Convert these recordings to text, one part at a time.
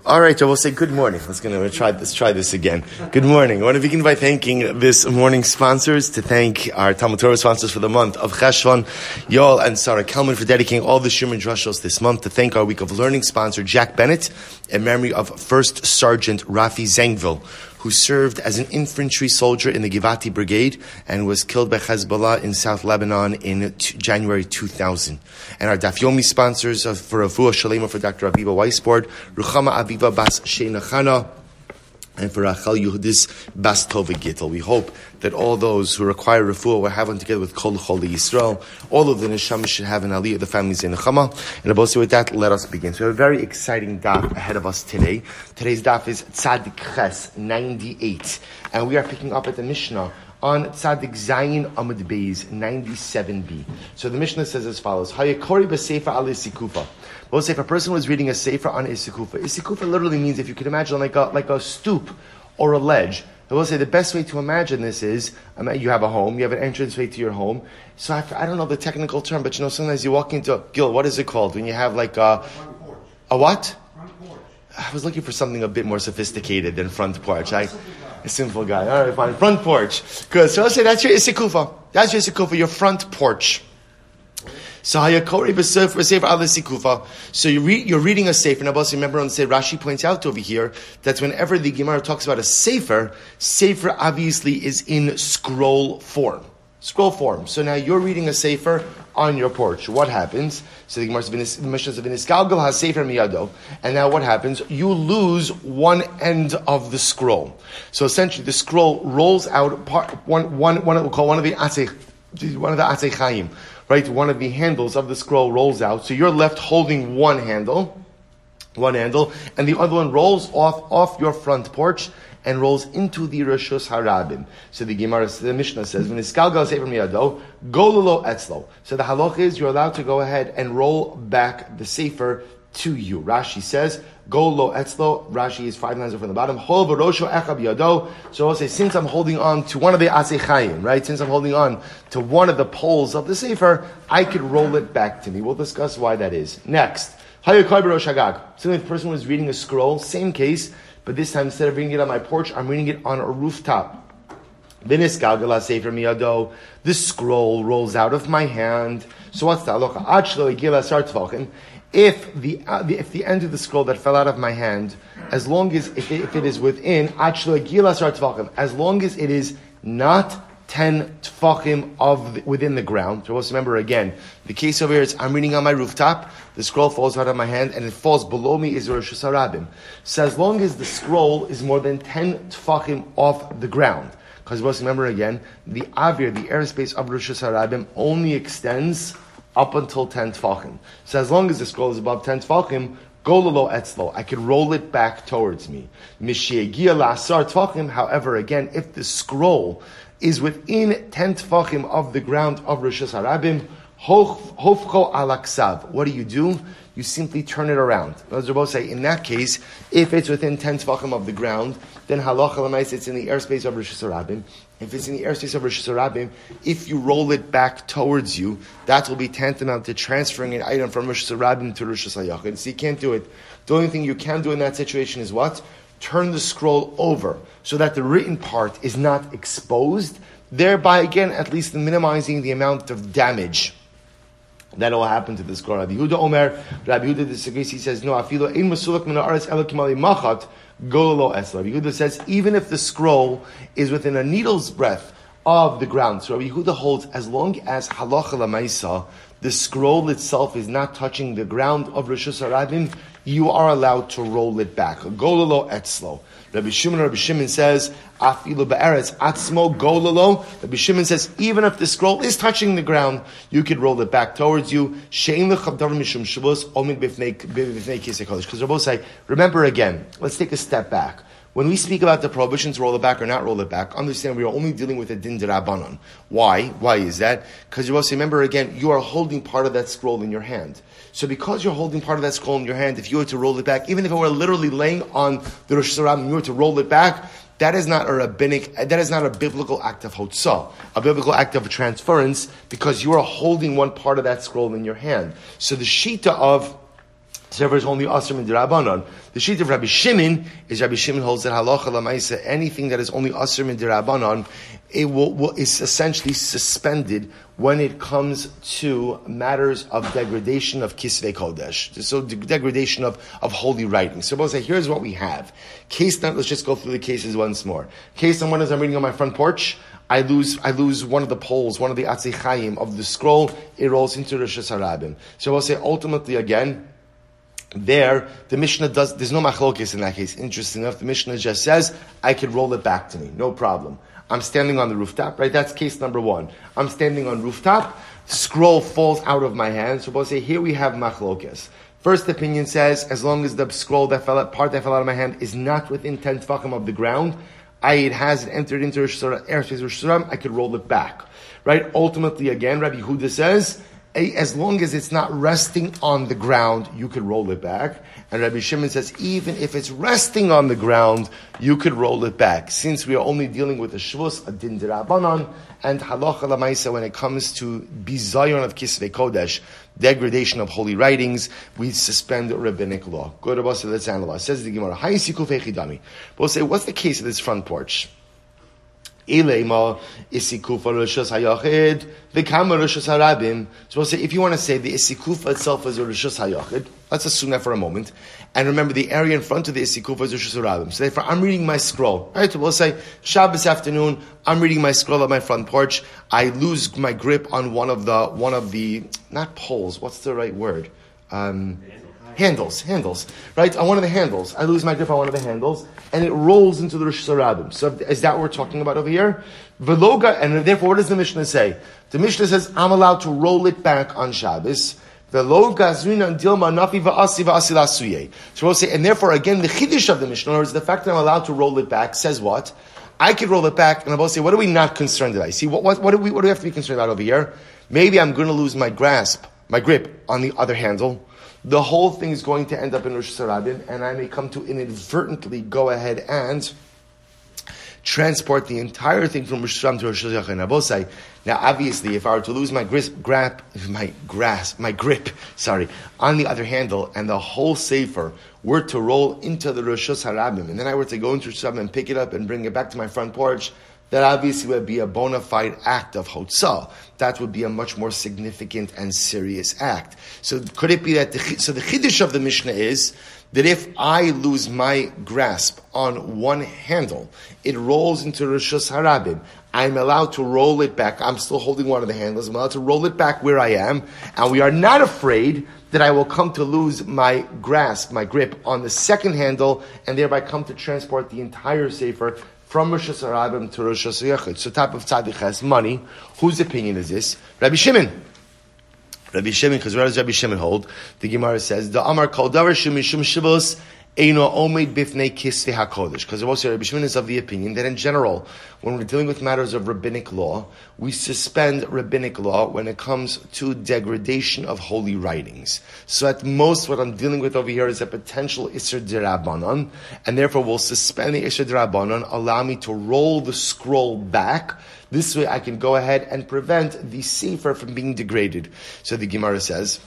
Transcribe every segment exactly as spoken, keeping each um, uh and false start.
All right, I will say good morning. Let's gonna try let's try this again. Good morning. I want to begin by thanking this morning's sponsors, to thank our Talmud Torah sponsors for the month of Cheshvan, Yoel and Sarah Kelman for dedicating all the Shir and Drushos this month, to thank our Week of Learning sponsor, Jack Bennett, in memory of First Sergeant Rafi Zengvil, who served as an infantry soldier in the Givati Brigade and was killed by Hezbollah in South Lebanon in t- January two thousand. And our Daf Yomi sponsors uh, for Refuah Shalema for Doctor Aviva Weisbord, Ruchama Aviva Bas Sheina Chana, and for Rachel Yehudis Bas Tova Gittel. We hope that all those who require refuah will have one together with Kol Choli Yisrael. All of the neshama should have an aliyah, the families in Nechama. And above with that, let us begin. So we have a very exciting daf ahead of us today. Today's daf is Tzadik Ches ninety-eight. And we are picking up at the Mishnah on Tzadik Zayin Amud Beis ninety-seven b. So the Mishnah says as follows: Hayakori b'sefer al isikufa. We'll say if a person was reading a sefer on isikufa. Isikufa literally means, if you can imagine, like a like a stoop or a ledge. I will say the best way to imagine this is, um, you have a home, you have an entranceway to your home. So I, I don't know the technical term, but you know, sometimes you walk into, Gil, what is it called? When you have like a, front porch. a what? Front porch. I was looking for something a bit more sophisticated than front porch. I, a simple guy. All right, fine. Front porch. Good. So I'll say that's your isikufa. That's your isikufa, your front porch. So hayakori b'sefer al isikufa. So you read, you're reading a sefer. Now, also remember, on say Rashi points out over here that whenever the Gemara talks about a sefer, sefer obviously is in scroll form. Scroll form. So now you're reading a sefer on your porch. What happens? So the Gemara says, the Mishnah says, "V'nisgalgal has sefer miyado." And now what happens? You lose one end of the scroll. So essentially, the scroll rolls out. Part, one, one, one. We'll call one of the atzei, one of the atzei chayim. Right, one of the handles of the scroll rolls out, so you're left holding one handle, one handle, and the other one rolls off off your front porch and rolls into the Rishus Harabim. So the Gemara, the Mishnah says, "When iskalgal sefer miyado, go lolo etzlo." So the halach is you're allowed to go ahead and roll back the sefer to you. Rashi says, "Go lo etzlo." Rashi is five lines from the bottom. Hol v'rosho echab yado. So I'll say, since I'm holding on to one of the asei chayim, right? Since I'm holding on to one of the poles of the sefer, I could roll it back to me. We'll discuss why that is next. Hayakoi b'rosh hagag. So if the person was reading a scroll, same case, but this time instead of reading it on my porch, I'm reading it on a rooftop. V'nisgalgal sefer miyado. This scroll rolls out of my hand. So what's the halacha? Ad shelo igil asar tvachim. If the, uh, the if the end of the scroll that fell out of my hand, as long as if it, if it is within as long as it is not ten tfachim of the, within the ground. So let's remember again, the case over here is I'm reading on my rooftop, the scroll falls out of my hand, and it falls below me is Rosh Hashanah. So as long as the scroll is more than ten tfachim off the ground, because let's remember again, the avir, the airspace of Rosh Hashanah only extends up until ten tfachim. So as long as the scroll is above ten tfachim, go lolo etzlo. I can roll it back towards me. Mishiegia la'asar tfachim. However, again, if the scroll is within ten tfachim of the ground of Rosh Hashanah, hofcho alaksav. What do you do? You simply turn it around. As Rabbi say, in that case, if it's within ten tfachim of the ground, then halacha l'mais, it's in the airspace of Rosh Hashanah. If it's in the airspace of Rosh Hashanah, if you roll it back towards you, that will be tantamount to transferring an item from Rosh Hashanah to Rosh Hashanah. So you can't do it. The only thing you can do in that situation is what? Turn the scroll over so that the written part is not exposed, thereby again at least minimizing the amount of damage that will happen to the scroll. Rabbi Yehuda Omer, Rabbi Yehuda disagrees. He says, no, afilo ein masulak min haaretz ela kimali machat, go lo esla. Rabbi Yehuda says, even if the scroll is within a needle's breadth of the ground. So Rabbi Yehuda holds, as long as halacha l'maisa, the scroll itself is not touching the ground of Rosh Hashanah, you are allowed to roll it back. Gololo etzlo. Rabbi Shimon, Rabbi Shimon says, afilu be'eretz atzmo gololo. Rabbi Shimon says, even if the scroll is touching the ground, you could roll it back towards you. Shein lechav davar mishum shavus omid b'fnei kisei kodesh. Because Rabbi say, remember again, let's take a step back. When we speak about the prohibition to roll it back or not roll it back, understand we are only dealing with a din d'Rabbanan. Why? Why is that? Because you also remember again, you are holding part of that scroll in your hand. So because you're holding part of that scroll in your hand, if you were to roll it back, even if it were literally laying on the Rosh Hashanah and you were to roll it back, that is not a rabbinic, that is not a biblical act of hotzah, a biblical act of transference, because you are holding one part of that scroll in your hand. So the shita of Therefore, it's only asr min derabanan. The sheet of Rabbi Shimon is Rabbi Shimon holds that halacha lamaisa, anything that is only asr min derabanan, it will, will is essentially suspended when it comes to matters of degradation of kisvei kodesh. So de- degradation of, of holy writing. So we'll say, here's what we have. Case number, let's just go through the cases once more. Case number one is I'm reading on my front porch. I lose, I lose one of the poles, one of the atzei chayim of the scroll. It rolls into Rosh Hashanah. So we'll say, ultimately again, there, the Mishnah does, there's no machlokes in that case. Interesting enough, the Mishnah just says, I could roll it back to me. No problem. I'm standing on the rooftop, right? That's case number one. I'm standing on rooftop, scroll falls out of my hand. So we'll say, here we have machlokes. First opinion says, as long as the scroll that fell out, part that fell out of my hand is not within ten tefachim of the ground, I, it has entered into airspace Rosh Hashanah, I could roll it back. Right? Ultimately, again, Rabbi Yehuda says, as long as it's not resting on the ground, you could roll it back. And Rabbi Shimon says, even if it's resting on the ground, you could roll it back. Since we are only dealing with a shvus, a din derabanan, and halacha lamaisa, when it comes to bizayon of kisvei kodesh, degradation of holy writings, we suspend rabbinic law. Go to Basa, let's analyze. Says the Gemara, Hayisikuv echidami. We'll say, what's the case of this front porch? Ilema isikufa rishus hayachid v'kama rishus harabim. So we'll say, if you want to say the isikufa itself is a rishus hayachid, let's assume that for a moment. And remember, the area in front of the isikufa is rishus harabim. So therefore, I'm reading my scroll. Right? We'll say Shabbos afternoon. I'm reading my scroll at my front porch. I lose my grip on one of the one of the not poles. What's the right word? Um, Handles, handles, right? On one of the handles. I lose my grip on one of the handles, and it rolls into the Rosh Hashanah. So is that what we're talking about over here? Veloga, and therefore what does the Mishnah say? The Mishnah says, I'm allowed to roll it back on Shabbos. Veloga zrina dilma nafi va'asi va'asi lasuye. So we'll say, and therefore again, the chiddush of the Mishnah, in other words, the fact that I'm allowed to roll it back, says what? I could roll it back, and I'll say, what are we not concerned about? See, what, what, what, do we, what do we have to be concerned about over here? Maybe I'm going to lose my grasp, my grip on the other handle. The whole thing is going to end up in Rosh Hashanah, and I may come to inadvertently go ahead and transport the entire thing from Rosh Hashanah to Rosh Hashanah. Now, obviously, if I were to lose my grip, grab, my grasp, my grip, sorry, on the other handle, and the whole sefer were to roll into the Rosh Hashanah, and then I were to go into Rosh Hashanah and pick it up and bring it back to my front porch, that obviously would be a bona fide act of hotzah. That would be a much more significant and serious act. So could it be that, the, so the chiddush of the Mishnah is that if I lose my grasp on one handle, it rolls into Rosh Hashanah. I'm allowed to roll it back. I'm still holding one of the handles. I'm allowed to roll it back where I am. And we are not afraid that I will come to lose my grasp, my grip on the second handle, and thereby come to transport the entire sefer from Rosh Hashanah to Rosh Hashanah. So type of tzaddik has money. Whose opinion is this? Rabbi Shimon. Rabbi Shimon, because where does Rabbi Shimon hold? The Gemara says, the Amar kol davar shemishum shivos eino omed bifnei kisvei hakodesh. Because also Rabbi Shimon is of the opinion that in general, when we're dealing with matters of rabbinic law, we suspend rabbinic law when it comes to degradation of holy writings. So at most, what I'm dealing with over here is a potential Isser D'Rabbanan, and therefore we'll suspend the Isser D'Rabbanan, allow me to roll the scroll back. This way I can go ahead and prevent the sefer from being degraded. So the Gemara says,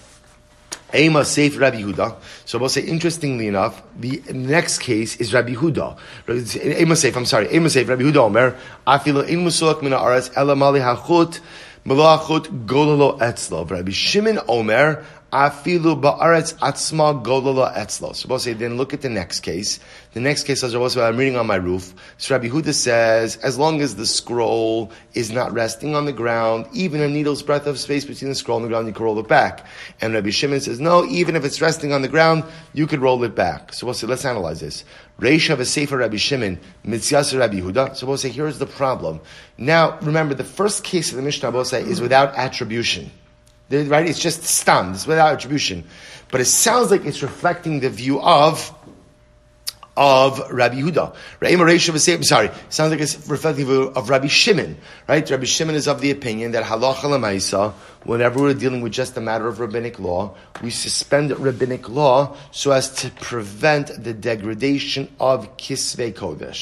Ema Seif Rabbi Yehuda. So we'll say, interestingly enough, the next case is Rabbi Yehuda. Ema Seif, I'm sorry, Ema Seif Rabbi Yehuda Omer, Afilo in Musulak Mina Aretz, Ela Mali Hachut, Malachut Gololo Etzlo. Rabbi Shimon Omer, Afilu Ba'aretz Atzma Gololo Etzlo. So we'll say, then look at the next case. The next case is also I'm reading on my roof. So Rabbi Yehuda says, as long as the scroll is not resting on the ground, even a needle's breadth of space between the scroll and the ground, you can roll it back. And Rabbi Shimon says, no, even if it's resting on the ground, you could roll it back. So we'll say, let's analyze this. Reisha v'sefer Rabbi Shimon, mitzias Rabbi Yehuda. So we'll say, here's the problem. Now, remember, the first case of the Mishnah, we'll say, is without attribution. Right? It's just stam. It's without attribution. But it sounds like it's reflecting the view of of Rabbi Yehuda. I'm sorry, it sounds like it's reflecting the view of Rabbi Shimon. Right? Rabbi Shimon is of the opinion that halacha l'maisa, whenever we're dealing with just a matter of rabbinic law, we suspend rabbinic law so as to prevent the degradation of kisvei kodesh.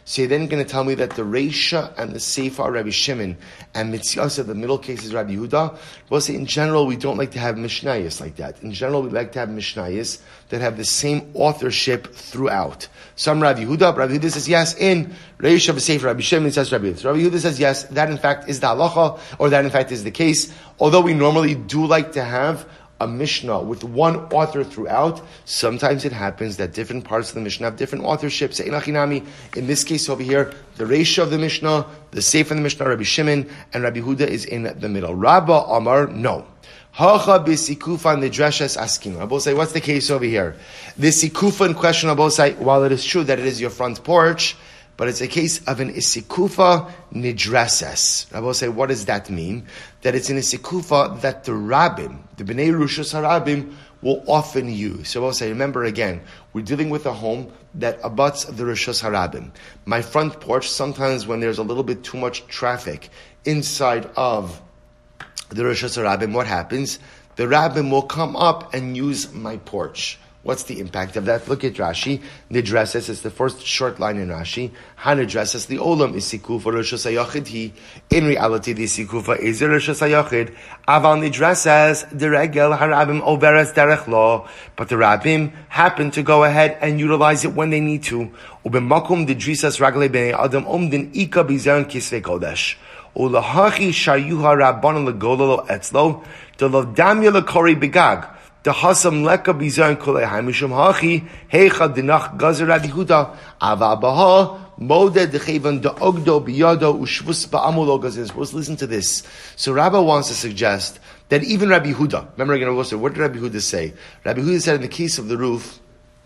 So you're then going to tell me that the Reisha and the Seifa are Rabbi Shimon, and Mitziasa, the middle case, is Rabbi Yehuda. We'll say in general, we don't like to have Mishnayos like that. In general, we like to have Mishnayos that have the same authorship throughout. Some Rabbi Yehuda, Rabbi Yehuda says yes, in Reisha of Seifa, Rabbi Shimon says Rabbi Yehuda. So Rabbi Yehuda says yes, that in fact is the halacha, or that in fact is the case. Although we normally do like to have a Mishnah with one author throughout, sometimes it happens that different parts of the Mishnah have different authorships. In this case over here, the Reisha of the Mishnah, the Seif of the Mishnah, Rabbi Shimon, and Rabbi Huda is in the middle. Rabba Amar, no. Hacha b'sikufa nidreshes askin. Rabbi say, what's the case over here? The sikufa in question, Rabbi say, while it is true that it is your front porch, but it's a case of an isikufa nidreses. Rabbi say, what does that mean? That it's an isikufa that the rabbim, the bnei rushos harabim, will often use. So Rabbi say, remember again, we're dealing with a home that abuts the rushos harabim. My front porch, sometimes when there's a little bit too much traffic inside of the rushos harabim, what happens? The rabbim will come up and use my porch. What's the impact of that? Look at Rashi. Nidreses is the first short line in Rashi. Hanidreses, the olam is sikufa rishos hayachid. He, in reality, the sikufa is rishos hayachid. Aval nidreses the regel harabim overes derech lo. But the rabbim happen to go ahead and utilize it when they need to. Ubemakum didrisas ragle bnei adam omdin ika bizaron kisvei kodesh. Ulahachi shayuha rabbanon legololo etzlo. Delovdamya lekori begag. The hasam leka bizar kolei haimishum hachi heicha dinach gazer Rabbi Yehuda avabaha mode dechevan de ogdo biyado ushvus ba'amulo gazer. Let's listen to this. So Rabbi wants to suggest that even Rabbi Yehuda, remember again, what did Rabbi Yehuda say? Rabbi Yehuda said in the case of the roof,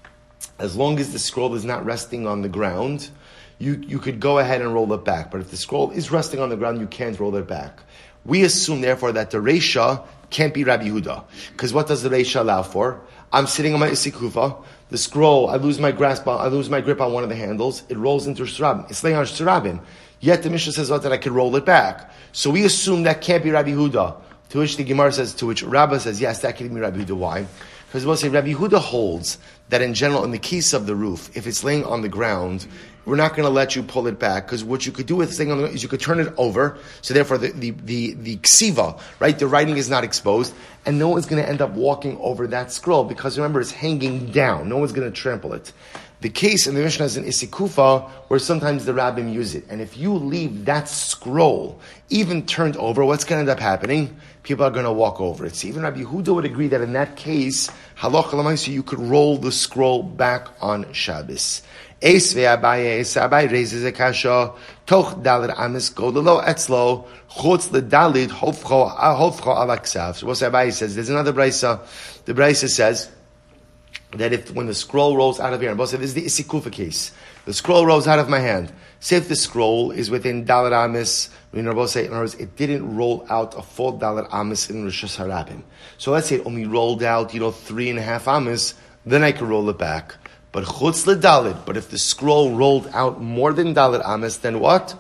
as long as the scroll is not resting on the ground, you, you could go ahead and roll it back. But if the scroll is resting on the ground, you can't roll it back. We assume, therefore, that the Reisha can't be Rabbi Yehuda. Because what does the Reisha allow for? I'm sitting on my isikufa, the scroll, I lose my grasp on, I lose my grip on one of the handles, it rolls into Shurabim. It's laying on Shurabim. Yet the Mishnah says, oh, that I could roll it back. So we assume that can't be Rabbi Yehuda. To which the Gemara says, to which Rabbah says, yes, that can be Rabbi Yehuda. Why? Because we'll say Rabbi Yehuda holds that in general, in the case of the roof, if it's laying on the ground, we're not going to let you pull it back, because what you could do with this thing on the ground is you could turn it over, so therefore the, the, the, the ksiva, right, the writing is not exposed, and no one's going to end up walking over that scroll, because remember, it's hanging down. No one's going to trample it. The case in the Mishnah is in Isikufa, where sometimes the rabbim use it. And if you leave that scroll even turned over, what's going to end up happening? People are going to walk over it. So even Rabbi Yehuda would agree that in that case, halacha l'maisa, you could roll the scroll back on Shabbos. Eis ve'abaye, Eis Abaye raises a kasha, toch dalit amis godelo etzlo, chutz ledalit hofcho hofcho alaksav. So what Abaye says, there's another brisa. The brisa says that if when the scroll rolls out of here, and both say this is the Isikufa case, the scroll rolls out of my hand. Say if the scroll is within dalit amis, we know both say in other words, it didn't roll out a full dalit amis in Rishos Harabim. So let's say it only rolled out, you know, three and a half amis, then I can roll it back. But chutz ledalit, but if the scroll rolled out more than dalit amis, then what?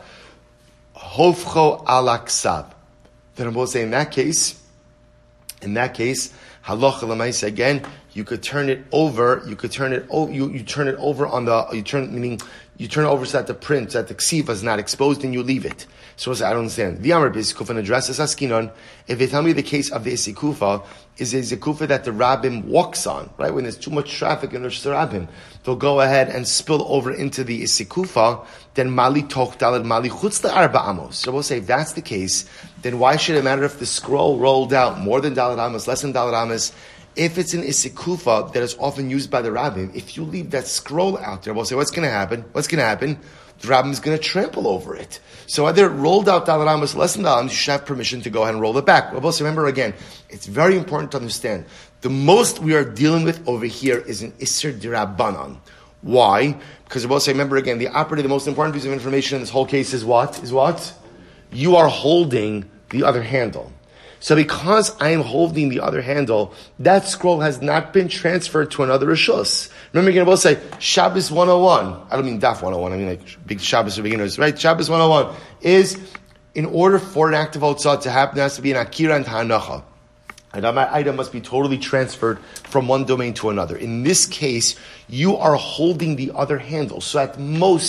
Hofcho alaksav. Then I'm both saying in that case, in that case, halacha l'maisa again, you could turn it over, you could turn it over, you, you turn it over on the, you turn, meaning, you turn it over so that the print, so that the ksiva is not exposed, and you leave it. So I don't understand. The Amar B'Isikufa addresses Askinon. If they tell me the case of the Isikufa is a Isikufa that the Rabbim walks on, right? When there's too much traffic in the Rabbim, they'll go ahead and spill over into the Isikufa, then Mali Toch Dalad Mali Chutz Arba Amos. So we'll say, if that's the case, then why should it matter if the scroll rolled out more than Dalad Amos, less than Dalad Amos? If it's an Isikufa that is often used by the Rabbim, if you leave that scroll out there, we'll say, what's going to happen? What's going to happen? The Rabbim is going to trample over it. So either it rolled out Dalad Amos, less than Dalad Amos, you should have permission to go ahead and roll it back. We'll also remember again, it's very important to understand, the most we are dealing with over here is an Isser D'Rabbanan. Why? Because we'll say, remember again, the operative, the most important piece of information in this whole case is what? Is what? You are holding the other handle. So because I am holding the other handle, that scroll has not been transferred to another Rishus. Remember again, we'll say, Shabbos one oh one. I don't mean Daf one oh one, I mean like big Shabbos for beginners, right? Shabbos one oh one is, in order for an act of Hotzah to happen, there has to be an Akira and Hanacha. And that item must be totally transferred from one domain to another. In this case, you are holding the other handle. So at most,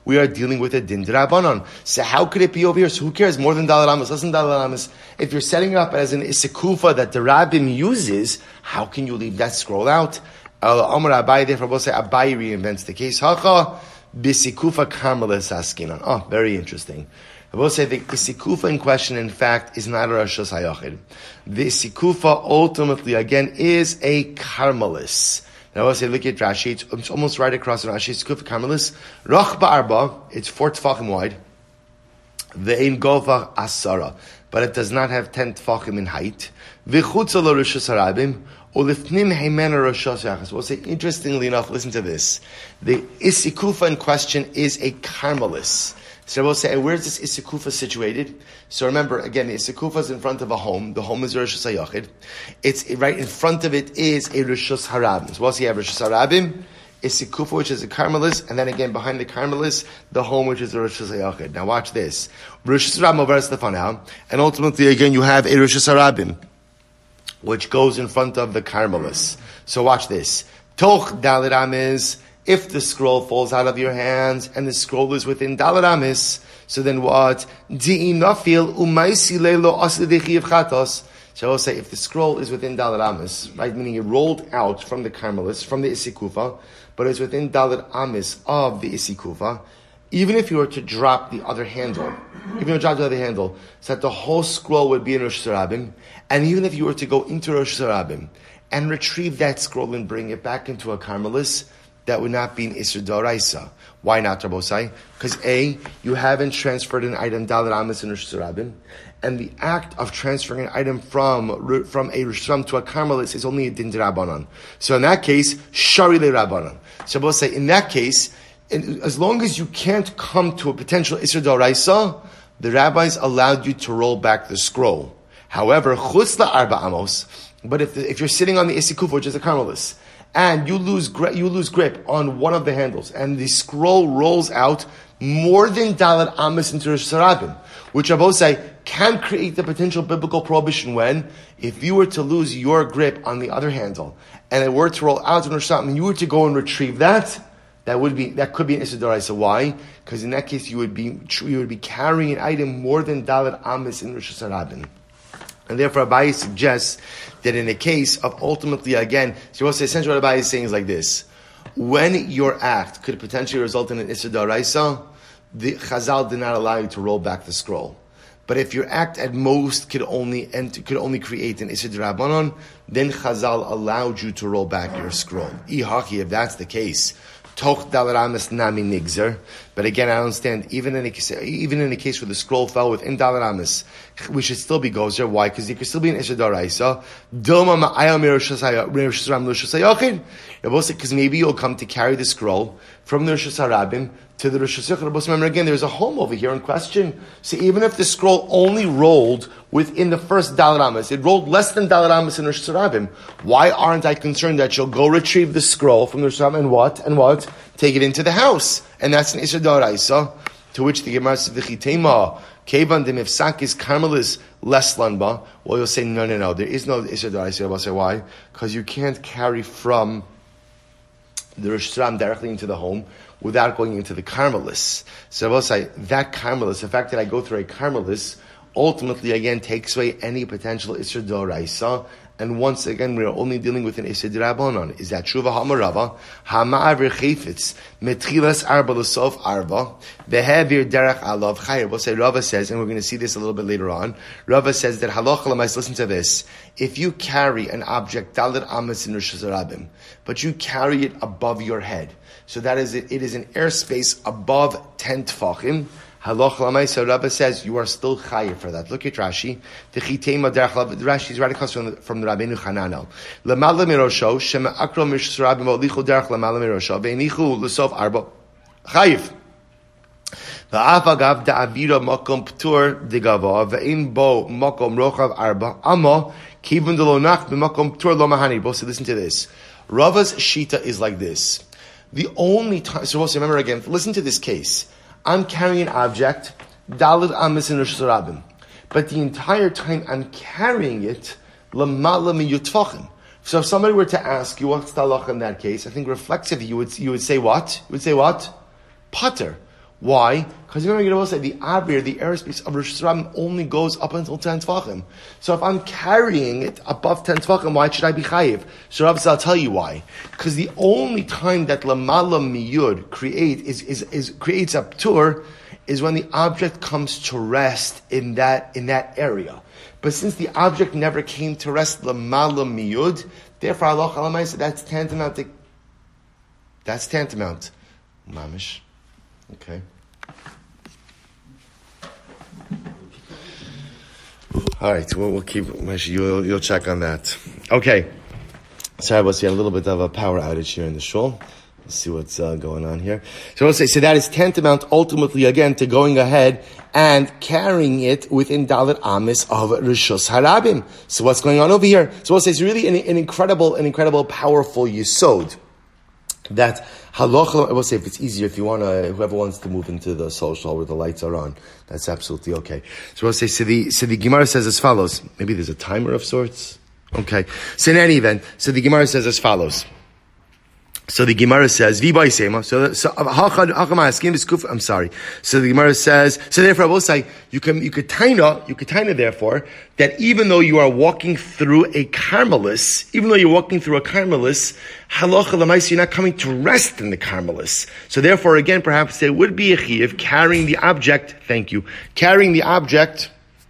we are dealing with a din d'Rabbanan. So how could it be over here? So who cares? More than Dalet Amos, less than Dalet Amos. If you're setting it up as an isikufa that the Rabbim uses, how can you leave that scroll out? Amar Abai, therefore we'll say Abai reinvents the case. Hacha bisikufa karmelis askinan. Oh, very interesting. I will say the isikufa in question, in fact, is not a Rosh Hashanah. The isikufa ultimately, again, is a karmelis. Now I will say, look at Rashi. It's, it's almost right across the Rashi. Isikufa karmelis. Roch ba'arba. It's four tefachim wide. Ve'ein gova asara. But it does not have ten tefachim in height. V'chutza lo Rosh Hashanah. We'll say, interestingly enough, listen to this. The isikufa in question is a karmelis. So we'll say, where's this isikufa situated? So remember, again, the isikufa is in front of a home. The home is a Rosh Hashanah. It's right in front of it is a Rosh Hashanah. So we'll say you have Rosh Hashanah, isikufa, which is a karmelis, and then again behind the karmelis, the home, which is a Rosh Hashanah. Now watch this. Rosh Hashanah over Stefanah, and ultimately again you have a Rosh Hashanah, which goes in front of the karmelis. So watch this. Toch Dalet Amis, if the scroll falls out of your hands and the scroll is within Dalet Amis, so then what? Di'inafil umaisi leilo aslidichi chatos. So I'll say if the scroll is within Dalet Amis, right, meaning it rolled out from the karmelis, from the isikufa, but it's within Dalet Amis of the isikufa, even if you were to drop the other handle, even if you drop the other handle, so that the whole scroll would be in Rosh Hashanah, and even if you were to go into Rosh Hashanah and retrieve that scroll and bring it back into a karmelis, that would not be an Isser D'Oraisa. Why not, Rabbosai? Because A, you haven't transferred an item Dalet Amos in Rosh Hashanah, and the act of transferring an item from from a Rosh Hashanah to a karmelis is only a din d'Rabbanan. So in that case, Shari le Rabbanan. So Rabbosai, in that case, in, as long as you can't come to a potential Isser D'Oraisa, the rabbis allowed you to roll back the scroll. However, chutz la'arba amos, but if the, if you're sitting on the isikufa, which is a karmelis, and you lose you lose grip on one of the handles, and the scroll rolls out more than Dalet Amos into Rosh Hashanah, which I both say can create the potential biblical prohibition when, if you were to lose your grip on the other handle, and it were to roll out in Rosh Hashanah, and you were to go and retrieve that, that would be that could be an Isser D'Oraisa. Why? Because in that case you would be you would be carrying an item more than Dalet Amos in Rosh Hashanah. And therefore, Abai suggests that in a case of ultimately, again, so essentially what Abai is saying is like this. When your act could potentially result in an Isser D'Oraisa, the Chazal did not allow you to roll back the scroll. But if your act at most could only enter, could only create an Isser D'Rabbanan, then Chazal allowed you to roll back your scroll. Ihaki, if that's the case, Toch Dalet Amos nami nigzer. But again, I understand, even in a case, even in a case where the scroll fell within Dalet Amos, we should still be gozer. Why? Because it could still be an Isser D'Oraisa. Dilma ma'ayam because maybe you'll come to carry the scroll from the Rosh Hashanah to the Rosh Hashanah. Remember again, there's a home over here in question. So even if the scroll only rolled within the first Dalet Amos, it rolled less than Dalet Amos in Rosh Hashanah, why aren't I concerned that you'll go retrieve the scroll from the Rosh Hashanah and what? And what? Take it into the house. And that's an Isser D'Oraisa, to which the Gemara says, V'chitema, Kevan demifsak is karmelis less lanba. Well, you'll say, no, no, no, there is no Isser D'Oraisa. I'll say, why? Because you can't carry from the Rosh Hashanah directly into the home without going into the karmelis. So I will say, that karmelis, the fact that I go through a karmelis, ultimately again takes away any potential Isser D'Oraisa. And once again, we are only dealing with an Isser D'Rabbanan. Is that true? Ha'amarava, ha'ma'avir chayfetz, metchilas arba l'sof arba, v'hevir derech alav chayir. We'll say Rava says, and we're going to see this a little bit later on, Rava says that halacha l'mais, listen to this, if you carry an object, Dalet Amos in Rosh Hashanah, but you carry it above your head, so that is, it, it is an airspace above ten tefachim, Halach l'mais, so Rabbi says you are still chayiv for that. Look at Rashi. The chitema derech Rashi is right across from the, from the Rabbeinu Chananel. Lemala mirosho shema akro mish rabim olichu derech lemala mirosho veinichu l'sof arba chayiv. Va'af agav da'avira makom ptur digava ve'in bo makom rochav arba amma kivun delonach b'makom ptur lo mahani. Both listen to this. Rava's shita is like this. The only time, so also remember again, listen to this case. I'm carrying an object, Dalet Amos in Rosh Hashanah, but the entire time I'm carrying it, Lamala miyutfachim. So if somebody were to ask you what's the halacha in that case, I think reflexively you would you would say what? You would say what? Pater. Why? Because remember, you say the abir, the airspace of Rosh Hashanah only goes up until ten tefachim. So if I'm carrying it above ten tefachim, why should I be chayiv? So Rav says, I'll tell you why. Because the only time that lamala miyud create is, is, is creates a ptur is when the object comes to rest in that in that area. But since the object never came to rest lamala miyud, therefore Allah Alamai said that's tantamount to that's tantamount. Mamish. Okay. All right, we'll, we'll keep. You'll, you'll check on that. Okay. Sorry, we'll see a little bit of a power outage here in the shul. Let's see what's uh, going on here. So we'll say, so that is tantamount ultimately again to going ahead and carrying it within Dalet Amis of Rishus Harabim. So what's going on over here? So we'll say it's really an, an incredible, an incredible, powerful yesod. That halacha, I will say if it's easier, if you want to, whoever wants to move into the social where the lights are on, that's absolutely okay. So we'll say, so the, so the Gemara says as follows. Maybe there's a timer of sorts. Okay. So in any event, so the Gemara says as follows. So the Gemara says, "V'bay sema." So, so I'm sorry. So the Gemara says, so therefore I will say, you can, you could taina, you could taina therefore, that even though you are walking through a Carmelis, even though you're walking through a Carmelis, halacha l'maisa, you're not coming to rest in the Carmelis. So therefore again, perhaps there would be a chiyuv carrying the object, thank you, carrying the object,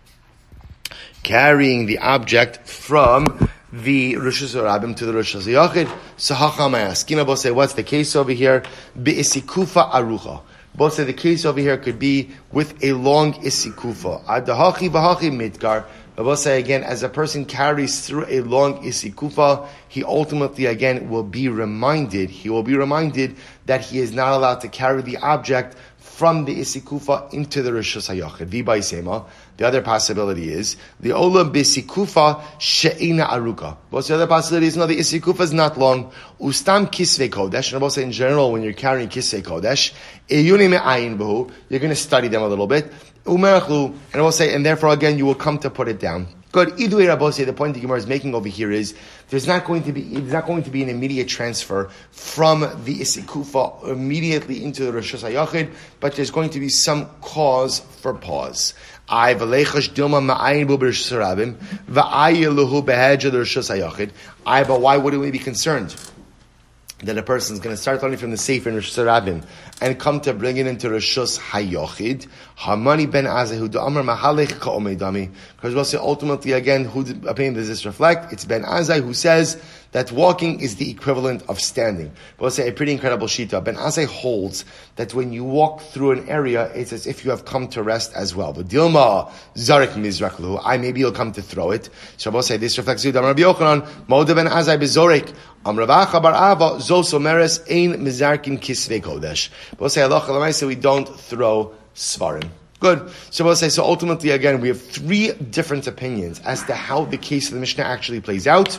carrying the object from the Rosh Hashanah to the Rosh Hashanah. So Hacham asks, both say, what's the case over here? Be'isikufa arucha. Both say the case over here could be with a long isikufa. Adahachi v'hachi midgar. Both say again, as a person carries through a long isikufa, he ultimately again will be reminded, he will be reminded that he is not allowed to carry the object from the isikufa into the Rosh Hashanah. V'bay sema. The other possibility is the olam bisikufa she'ina aruka. What's the other possibility? Is no, the isikufa is not long. Ustam kisvei kodesh. And I will say in general, when you're carrying kisvei kodesh, iyuni me'ayin b'hu, you're going to study them a little bit. Umerachlu, and I will say, and therefore again, you will come to put it down. Good. Idui Rabose, the point the Gemara is making over here is there's not going to be there's not going to be an immediate transfer from the isikufa immediately into the Rosh Hashanah, but there's going to be some cause for pause. I v'leichash dilma ma'ayin bu b'Rosh Hashanah v'ayeluhu behedja the Rosh Hashanah. I, but why wouldn't we be concerned that a person is going to start learning from the Sefer in Rosh Hashanah and come to bring it into Rosh Hashanah? Hamani ben Azahu Amar Mahalech Ka'omedami. Because we'll say ultimately again, whose opinion does this reflect? It's Ben Azai who says that walking is the equivalent of standing. We'll say a pretty incredible shita. Ben Azai holds that when you walk through an area, it's as if you have come to rest as well. But Dilma Zarek Mizraklu, I maybe you'll come to throw it. So we'll say this reflects Yudam Rabbi Yochanan, Moda ben Azai bezorek. Amravacha bar Ava Zos Omeres Ein Mizarkin Kisvei Kodesh. We'll say Allah Chalamayse, we don't throw svarim. Good. So we'll say, so ultimately again, we have three different opinions as to how the case of the Mishnah actually plays out.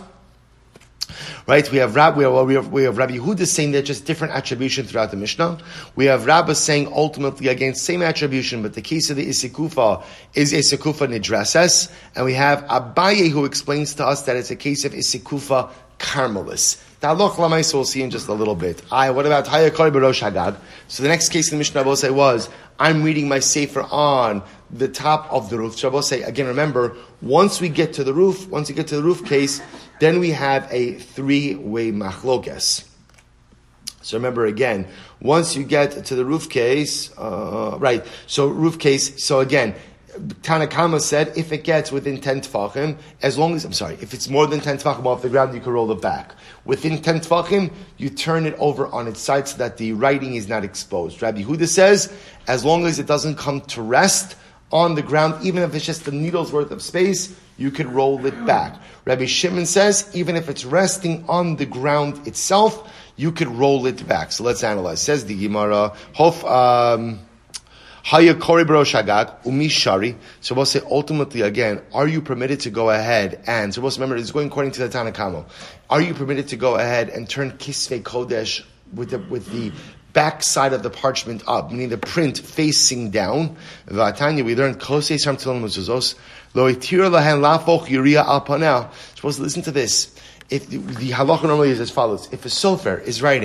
Right? We have Rab, we have, we have, we have Rabbi Yehuda saying that just different attribution throughout the Mishnah. We have Rabba saying ultimately again, same attribution, but the case of the Isikufa is Isikufa Nidrases. And we have Abaye who explains to us that it's a case of Isikufa Carmelis. The halach l'maisa we'll see in just a little bit. I, what about Hayakari Barosh Hagag? So the next case in the Mishnah I will say was, I'm reading my Sefer on the top of the roof. So I will say, again, remember, once we get to the roof, once we get to the roof case, then we have a three-way machlokes. So remember again, once you get to the roof case, uh, right, so roof case, so again, Tanakama said, if it gets within ten tefachim, as long as, I'm sorry, if it's more than ten tefachim off the ground, you can roll it back. Within ten tefachim, you turn it over on its side so that the writing is not exposed. Rabbi Yehuda says, as long as it doesn't come to rest on the ground, even if it's just a needle's worth of space, you can roll it back. Rabbi Shimon says, even if it's resting on the ground itself, you could roll it back. So let's analyze. Says the Gemara, Hof, um, Haya Kori Barosh Hagag, Umi Shari. So we'll say ultimately again, are you permitted to go ahead and, so we'll remember it's going according to the Tanakamo. Are you permitted to go ahead and turn Kisvei Kodesh with the, with the back side of the parchment up, meaning the print facing down? V'atanya, we learned Kosei Sam Tzilam Mezuzos, Lo Itir Lahen Lafoch Yuria Al Panel. Supposed to listen to this. If the, the halacha normally is as follows: if a sofer is writing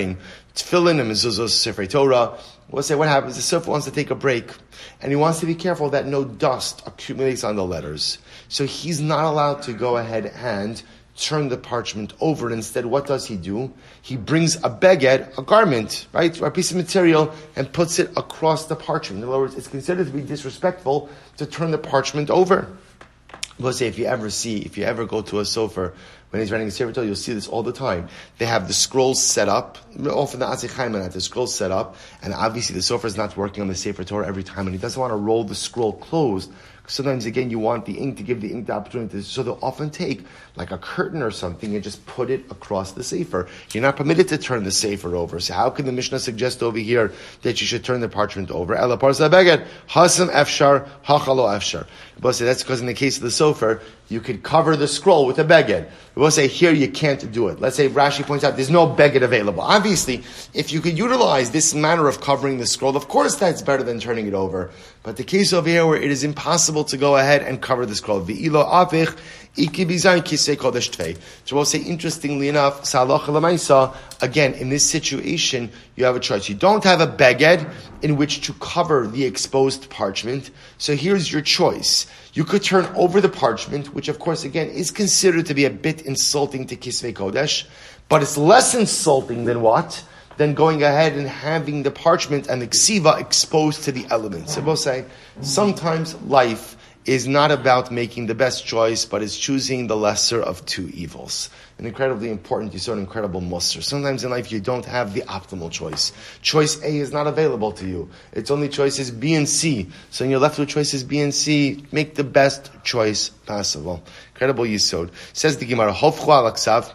tefillin and mezuzos, sefer Torah. We'll say what happens. The sofer wants to take a break, and he wants to be careful that no dust accumulates on the letters. So he's not allowed to go ahead and turn the parchment over. Instead, what does he do? He brings a beged, a garment, right, or a piece of material, and puts it across the parchment. In other words, it's considered to be disrespectful to turn the parchment over. We'll say if you ever see, if you ever go to a sofer, when he's writing a Sefer Torah, you'll see this all the time. They have the scrolls set up, often the Atzei Chaim had the scrolls set up, and obviously the sofer is not working on the Sefer Torah every time, and he doesn't want to roll the scroll closed. Sometimes, again, you want the ink to give the ink the opportunity to, so they'll often take like a curtain or something and just put it across the Sefer. You're not permitted to turn the Sefer over. So how can the Mishnah suggest over here that you should turn the parchment over? Ela parsa beged, hasam efshar, hachalo efshar. We'll say that's because in the case of the sofer, you could cover the scroll with a beged. We'll say here you can't do it. Let's say Rashi points out there's no beged available. Obviously, if you could utilize this manner of covering the scroll, of course that's better than turning it over. But the case over here where it is impossible to go ahead and cover the scroll. V'ilo avich iki bizayin kisei kodesh tvei. So we'll say, interestingly enough, salacha l'maisa, again, in this situation, you have a choice. You don't have a beged in which to cover the exposed parchment. So here's your choice. You could turn over the parchment, which of course, again, is considered to be a bit insulting to Kisvei Kodesh, but it's less insulting than what? Than going ahead and having the parchment and the ksiva exposed to the elements. So we'll say, sometimes life is not about making the best choice, but is choosing the lesser of two evils. An incredibly important, you saw an incredible muster. Sometimes in life you don't have the optimal choice. Choice A is not available to you. It's only choices B and C. So when you're left with choices B and C, make the best choice possible. Incredible yisod. Says the Gemara, Hofchu alaksav.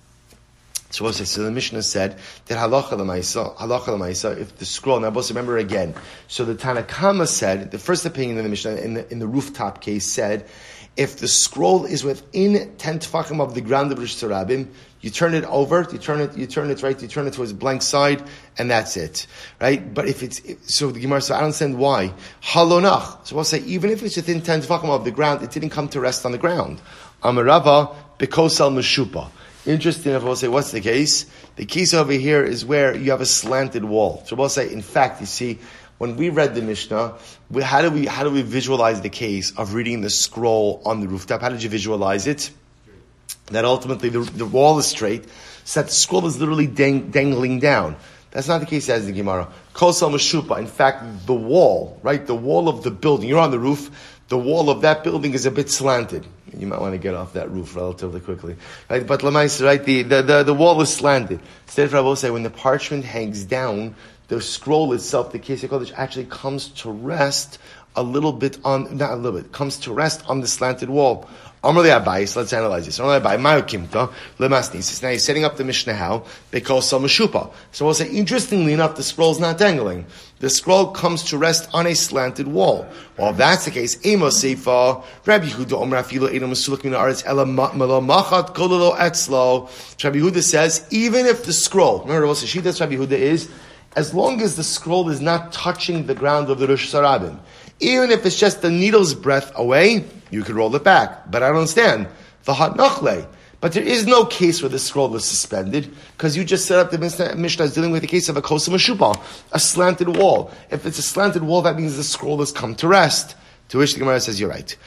So the Mishnah said that halacha l'maisa, halacha l'maisa, if the scroll, now both remember again. So the Tanakama said, the first opinion in the Mishnah, in the, in the rooftop case said, if the scroll is within ten tefachim of the ground of Rosh Hashanah, you turn it over, you turn it, you turn it right, you turn it to its blank side, and that's it, right? But if it's, so the Gemara says, I don't understand why. Halonach. So we'll say, even if it's within ten tefachim of the ground, it didn't come to rest on the ground. Amarava, bekosal meshupa. Interesting, if we'll say, what's the case? The case over here is where you have a slanted wall. So we'll say, in fact, you see, when we read the Mishnah, we, how do we how do we visualize the case of reading the scroll on the rooftop? How did you visualize it? That ultimately the, the wall is straight, so that the scroll is literally dang, dangling down. That's not the case as the Gemara. Kosal Meshupa. In fact, the wall, right, the wall of the building, you're on the roof, the wall of that building is a bit slanted. You might want to get off that roof relatively quickly. Right? But Lamais, right, the, the, the, the wall is slanted. Instead, I will say, when the parchment hangs down, the scroll itself, the Kisei Kodesh, actually comes to rest a little bit on, not a little bit, comes to rest on the slanted wall. Amrli Abayis, let's analyze this. Amrli Abayis, Mayokimta, Lemasnis. Now he's setting up the Mishnah how? Because Meshupa. So we'll say, interestingly enough, the scroll's not dangling. The scroll comes to rest on a slanted wall. Well, if that's the case, Amos Seifa, Rabbi Yehuda Omer Afilo Edom Mesulak Min Haaretz Ela Melo Machat Kololo Etzlo. Rabbi Yehuda says, even if the scroll, remember what Shittas Rabbi Yehuda is, as long as the scroll is not touching the ground of the Rosh Hashanah, even if it's just the needle's breadth away, you could roll it back. But I don't understand. V'hatnachle. But there is no case where the scroll is suspended, because you just set up the Mishnah is dealing with the case of a kosa meshupa, a slanted wall. If it's a slanted wall, that means the scroll has come to rest. To which the Gemara says, you're right.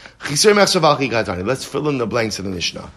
Let's fill in the blanks of the Mishnah.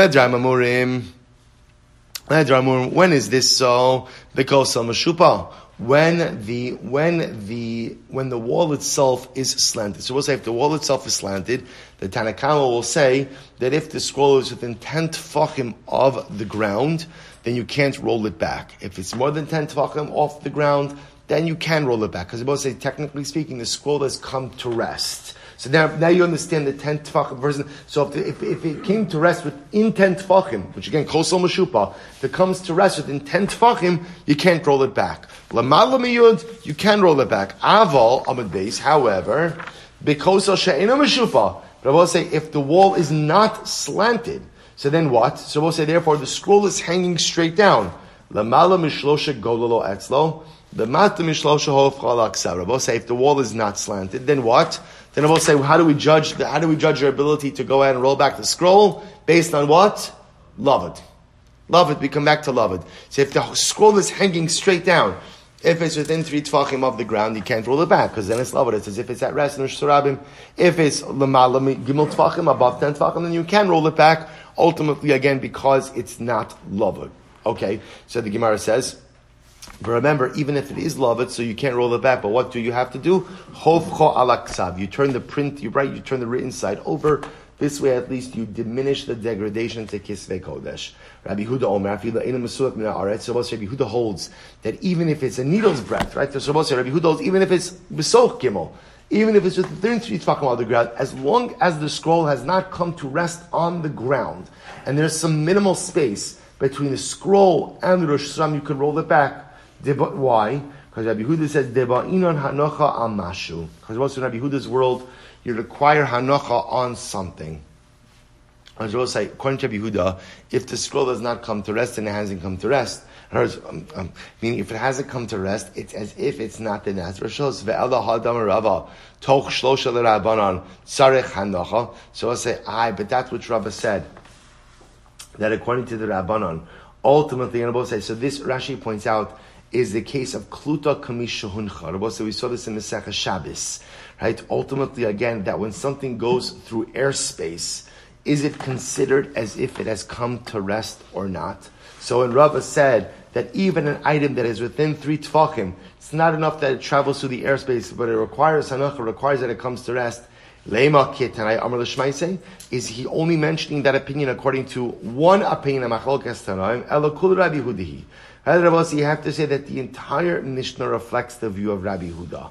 When is this so? The kosa meshupa. When the when the when the wall itself is slanted. So we'll say if the wall itself is slanted, the Tanakama will say that if the scroll is within ten tefachim of the ground, then you can't roll it back. If it's more than ten tefachim off the ground, then you can roll it back. Because they both say, technically speaking, the scroll has come to rest. So now, now you understand the ten tefachim version. So if, the, if, if it came to rest within ten tefachim, which again, kosel meshupa, if it comes to rest within ten tefachim, you can't roll it back. Lamala miyud, you can roll it back. Aval, amid base, however, bekosel she'ena meshupa. But I will say, if the wall is not slanted, so then what? So we'll say, therefore, the scroll is hanging straight down. Lamala mishlosha gololo etzlo. The mata mishlosha hofcha aksa. We'll say, if the wall is not slanted, then what? Then we'll say, how do we judge? How do we judge your ability to go ahead and roll back the scroll based on what? Lavad. Lavid, we come back to Lavid. So if the scroll is hanging straight down, if it's within three tefachim of the ground, you can't roll it back, because then it's Lavid. It's as if it's at rest in Rosh Hashanah. If it's Lamala Gimel tefachim, above ten tefachim, then you can roll it back, ultimately, again, because it's not Lavid. Okay, so the Gemara says, but remember, even if it is Lavid, so you can't roll it back, but what do you have to do? Hovcho alaksav. You turn the print, you write, you turn the written side over. This way, at least, you diminish the degradation to Kisvei Kodesh. Rabbi Huda Omer, Rabbi Huda holds that even if it's a needle's breadth, right? So Rabbi Huda holds, even if it's Besoch Gimel, even if it's just thirty-three tefachim on the ground, as long as the scroll has not come to rest on the ground, and there's some minimal space between the scroll and the Rosh Hashanah, you can roll it back. Why? Because Rabbi Huda says, Deba'inon hanocha al mashu. Because also in Rabbi Huda's world, you require hanocha on something. As well say, according to Rabbi Huda, if the scroll does not come to rest and it hasn't come to rest, um, um, meaning if it hasn't come to rest, it's as if it's not the Nazir Shos. Ve'ela hadam rava toch shlosha l'rabanan tzarech hanocha. So I say, aye, but that's what Rava said. That according to the Rabbanon, ultimately, and I will say, so this Rashi points out is the case of Kluta Kamish Shehuncha. So we saw this in the Sechah Shabbos, right? Ultimately, again, that when something goes through airspace, is it considered as if it has come to rest or not? So when Rava said that even an item that is within three tefachim, it's not enough that it travels through the airspace, but it requires hanacha, requires that it comes to rest. Lema Ketanai Amar L'Shmaisei, is he only mentioning that opinion according to one opinion of Machlokes Tanaim? Ela Kul Rabbi Hudahi. You have to say that the entire Mishnah reflects the view of Rabbi Huda.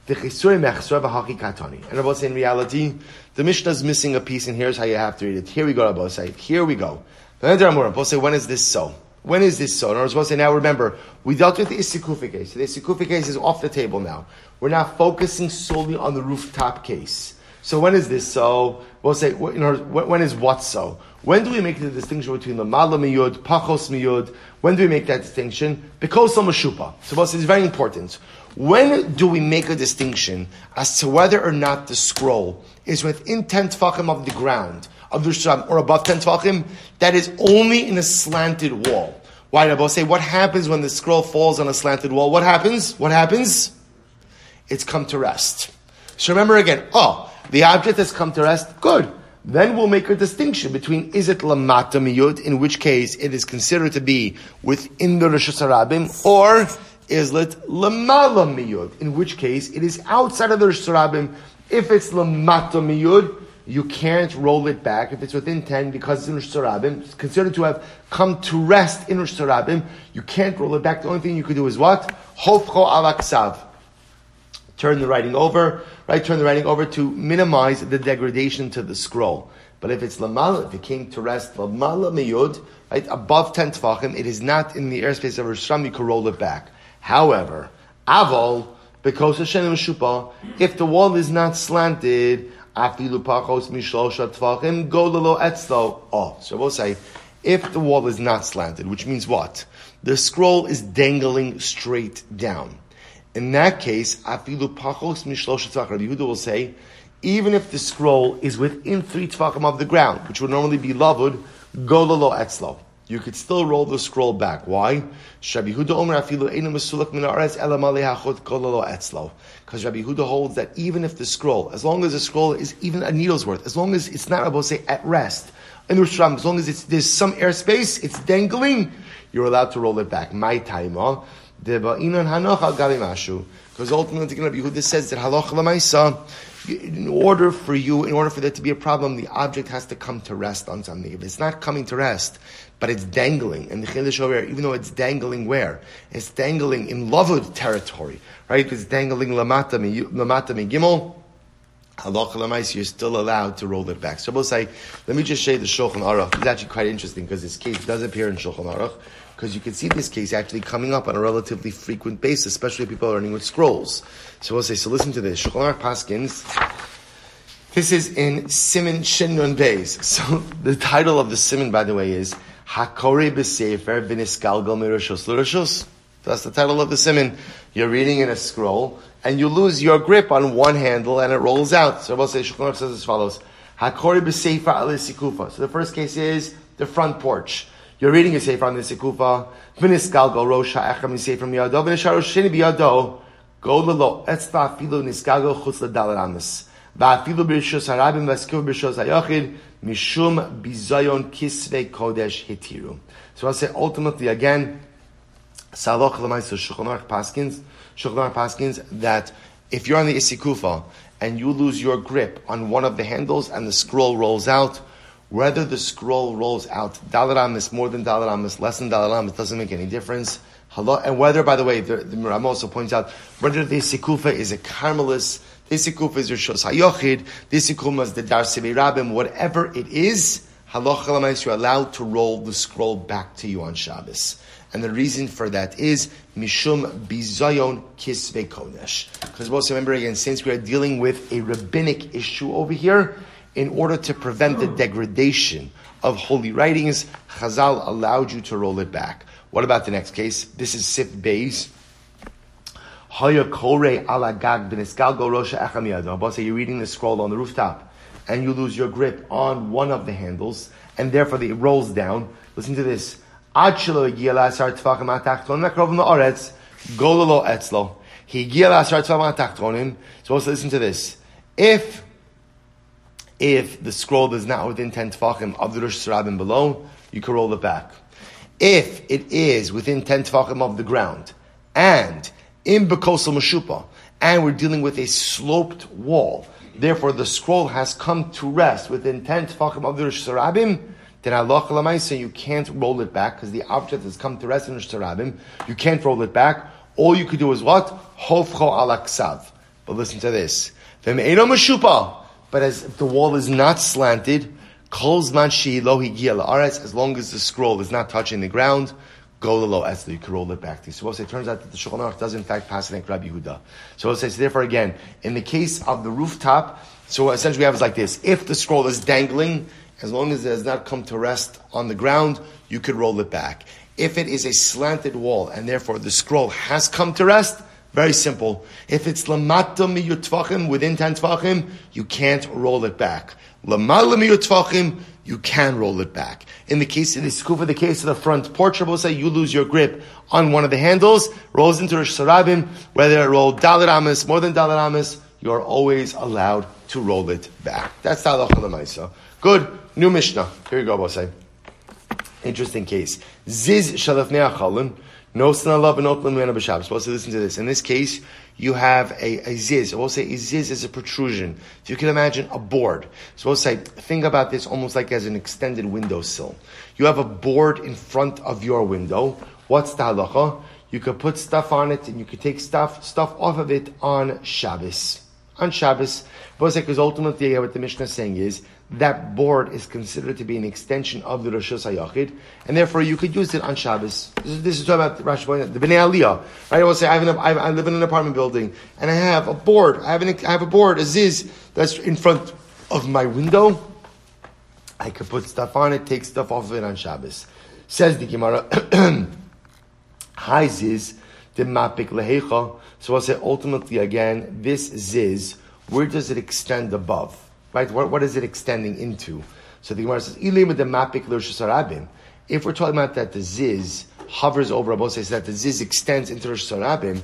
And Rabbi say in reality, the Mishnah is missing a piece, and here's how you have to read it. Here we go, Rabbi say. Here we go. Rabbi say, when is this so? When is this so? And Rabbi say, now remember, we dealt with the Isikufi case. The Isikufi case is off the table now. We're now focusing solely on the rooftop case. So when is this so? We'll say, you know, when is what so? When do we make the distinction between the Mala Miyud, Pachos Miyud? When do we make that distinction? Because Mashupa. So we'll say it's very important. When do we make a distinction as to whether or not the scroll is within ten tefachim of the ground, of the Shram, or above ten tefachim? That is only in a slanted wall. Why? We'll say, what happens when the scroll falls on a slanted wall? What happens? What happens? It's come to rest. So remember again, oh, the object has come to rest, good. Then we'll make a distinction between is it lamata miyud, in which case it is considered to be within the Rosh Hashanah, or is it lamala miyud, in which case it is outside of the Rosh Hashanah. If it's lamata miyud, you can't roll it back. If it's within ten, because it's in Rosh Hashanah, it's considered to have come to rest in Rosh Hashanah, you can't roll it back. The only thing you could do is what? Hofcho alaksav. Turn the writing over, right? Turn the writing over to minimize the degradation to the scroll. But if it's lamala, if it came to rest lamala miyud, right, above ten tefachim, it is not in the airspace of Rosh Hashanah, you can roll it back. However, avol, because Hashem Meshupa, if the wall is not slanted, afilu pachos mishlosha tefachim, go lelo etzlo. Oh, so we'll say, if the wall is not slanted, which means what? The scroll is dangling straight down. In that case, afilu pachos mishlosha tefachim, Rabbi Yehuda will say, even if the scroll is within three tefachim of the ground, which would normally be lavud, go lelo etzlo. You could still roll the scroll back. Why? Because Rabbi Yehuda holds that even if the scroll, as long as the scroll is even a needle's worth, as long as it's not about to say at rest, in Rosh Hashanah, as long as it's, there's some airspace, it's dangling, you're allowed to roll it back. My time, because ultimately Rabbi Yehuda says that halacha l'maisa, in order for you, in order for there to be a problem, the object has to come to rest on something. If it's not coming to rest, but it's dangling, and the chiddush over here, even though it's dangling where? It's dangling in lavud territory, right? It's dangling lamata mi gimel, halacha l'maisa, you're still allowed to roll it back. So we'll say, let me just show you the Shulchan Aruch. It's actually quite interesting because this case does appear in Shulchan Aruch, because you can see this case actually coming up on a relatively frequent basis, especially if people are learning with scrolls. So we'll say, so listen to this. Shulchan Aruch Paskins. This is in Siman Shin Nun Beis. So the title of the Siman, by the way, is Hakori B'Sefer V'Nisgalgal Miroshos L'Roshos. That's the title of the Siman. You're reading in a scroll, and you lose your grip on one handle, and it rolls out. So we'll say, Shulchan Aruch says as follows. Hakori B'Sefer Al Sikufa. So the first case is the front porch. You're reading a sefer on the sekufa. V'nisgalgo rosh ha'echad misefer miyado v'nishar rosh sheni biyado. Go lelo etzla afilu nisgalgo chutz l'dalet amis. Va'afilu b'rishos harabim v'askuv b'rishos hayachid mishum bizayon kisvei kodesh hitiru. So I'll say ultimately again, Saloch l'maisa Shulchan Aruch paskins, Shulchan Aruch paskins that if you're on the isikufa and you lose your grip on one of the handles and the scroll rolls out, whether the scroll rolls out dalet amis more than dalet amis, less than dalet amis, doesn't make any difference. And whether, by the way, the, the Ram also points out, whether the isikufa is a karmelis, the isikufa is your shos hayochid, the isikufa is the dar sibei rabim, whatever it is, halacha l'mais, you're allowed to roll the scroll back to you on Shabbos. And the reason for that is mishum bizayon kisvei kodesh. Because also remember again, since we are dealing with a rabbinic issue over here, in order to prevent the degradation of holy writings, Chazal allowed you to roll it back. What about the next case? This is Sif Beis. Haya kore ala gag b'nisgalgo rosha echad miyado. Boss, you're reading the scroll on the rooftop, and you lose your grip on one of the handles, and therefore it rolls down. Listen to this. Ad shelo higia la'asar tefachim ha'tachtonim ha'krovim la'aretz, go lelo etzlo. Higia la'asar tefachim ha'tachtonim. So also listen to this. If If the scroll is not within ten tefachim of the Rosh Hashanah below, you can roll it back. If it is within ten tefachim of the ground, and in bekosel mashupa, and we're dealing with a sloped wall, therefore the scroll has come to rest within ten tefachim of the Rosh Hashanah, then halacha l'maisa you can't roll it back because the object has come to rest in Rosh Hashanah. You can't roll it back. All you could do is what? Hofcho ala ksav. But listen to this. V'me'eno mashupa. But as if the wall is not slanted, kol zman shehi lo higia la'aretz, as long as the scroll is not touching the ground, go lo etzlo, you can roll it back to you. So we'll say, it turns out that the Shulchan Aruch does in fact pass like Rabbi Yehuda. So we'll say, so therefore again, in the case of the rooftop, so essentially we have is like this. If the scroll is dangling, as long as it has not come to rest on the ground, you could roll it back. If it is a slanted wall, and therefore the scroll has come to rest, very simple. If it's lamata miyut tvachim, within ten tvachim, you can't roll it back. Lamala miyut tvachim, you can roll it back. In the case of the skufa, the case of the front porch, we'll say you lose your grip on one of the handles, rolls into Rosh Hashanah, whether it rolled dalet amis, more than dalet amis, you are always allowed to roll it back. That's the halacha l'maisa. Good. New Mishnah. Here you go, Bosai. Interesting case. Ziz shalafnei achalim. No snalav and otlam mena b'shabbos. Supposed to listen to this. In this case, you have a, a ziz. I will say a ziz is a protrusion. So you can imagine a board. Supposed to say, think about this almost like as an extended windowsill. You have a board in front of your window. What's the halacha? You could put stuff on it, and you could take stuff stuff off of it on Shabbos. On Shabbos, because ultimately what the Mishnah is saying is that board is considered to be an extension of the Rosh Hashanah, and therefore you could use it on Shabbos. This is, this is talking about Rashi, the Bnei Aliyah. Right? I will say I, have an, I live in an apartment building, and I have a board. I have, an, I have a board, a ziz, that's in front of my window. I could put stuff on it, take stuff off of it on Shabbos. Says the Gemara, Hi ziz, the mapik lehecha. So I'll say ultimately again, this ziz, where does it extend above? Right? What, what is it extending into? So the Gemara says, if we're talking about that the ziz hovers over, Rabbi says that the ziz extends into Rosh Hashanah,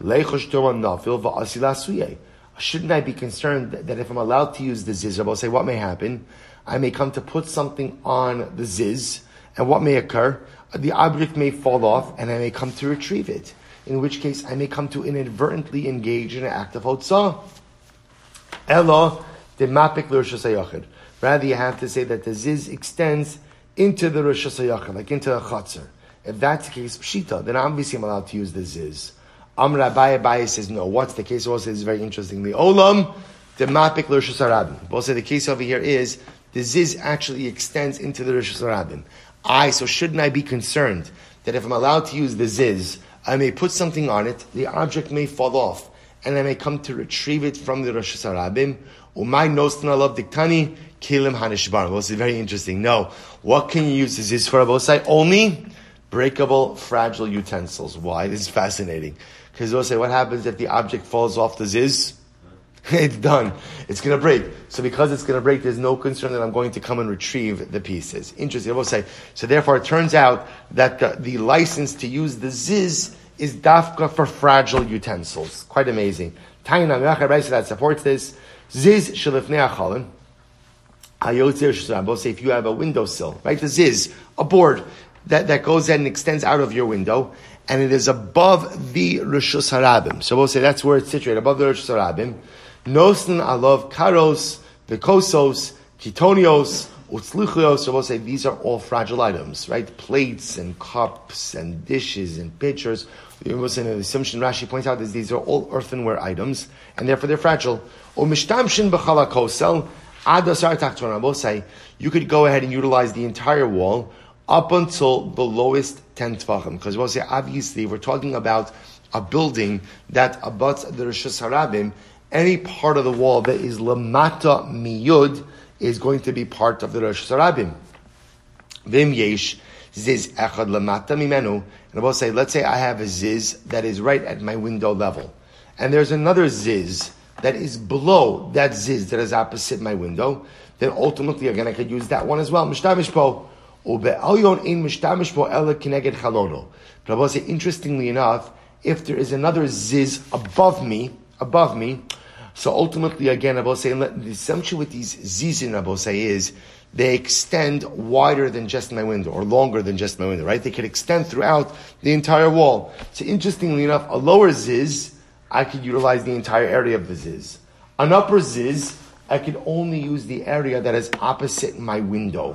shouldn't I be concerned that, that if I'm allowed to use the ziz, Rabbi say, what may happen? I may come to put something on the ziz, and what may occur? The object may fall off, and I may come to retrieve it. In which case, I may come to inadvertently engage in an act of hotzah. Elo the mapik l'Rosh Hashanah. Rather, you have to say that the ziz extends into the Rosh Hashanah, like into a chatzar. If that's the case, pshita, then obviously I'm allowed to use the ziz. Amr Abaye Abaye says no. What's the case? Also, is very interesting. The olam the mapik l'Rosh Hashanah. Also, the case over here is the ziz actually extends into the Rosh Hashanah. I so shouldn't I be concerned that if I'm allowed to use the ziz, I may put something on it, the object may fall off, and I may come to retrieve it from the Rosh Hashanah. Umay nostan alav diktani kilim hanishbar. Well, this is very interesting. No, what can you use the ziz for? Abosai? Only breakable, fragile utensils. Why? This is fascinating. Because they'll say, what happens if the object falls off the ziz? It's done. It's going to break. So because it's going to break, there's no concern that I'm going to come and retrieve the pieces. Interesting. I will say. So therefore, it turns out that the, the license to use the ziz is dafka for fragile utensils. Quite amazing. Taina Me'achar that supports this. Ziz shelifnei achalin. I will say if you have a windowsill, right? The ziz, a board that, that goes in and extends out of your window, and it is above the Rishus Harabim. So we'll say that's where it's situated, above the Rishus Harabim. Nosen alov karos, vikosos, kitonios, utzluchios. So we'll say these are all fragile items, right? Plates and cups and dishes and pitchers. We'll say the assumption Rashi points out is these are all earthenware items, and therefore they're fragile. O mishtamshin b'chalakosel. We'll say you could go ahead and utilize the entire wall up until the lowest ten tvachim. Because we'll say obviously we're talking about a building that abuts the Rishus Harabim. Any part of the wall that is lamata miyud is going to be part of the Rishus Harabim. Vim yesh ziz echad lamata mimenu. And we'll say, let's say I have a ziz that is right at my window level, and there's another ziz that is below that ziz that is opposite my window, then ultimately, again, I could use that one as well. Mishtamish po. Ube'alyon ein mishtamish po ela kineged chalono. But I will say, interestingly enough, if there is another ziz above me, above me, so ultimately, again, I will say, the assumption with these zizin, I will say, is they extend wider than just my window, or longer than just my window, right? They could extend throughout the entire wall. So interestingly enough, a lower ziz, I could utilize the entire area of the ziz. An upper ziz, I could only use the area that is opposite my window.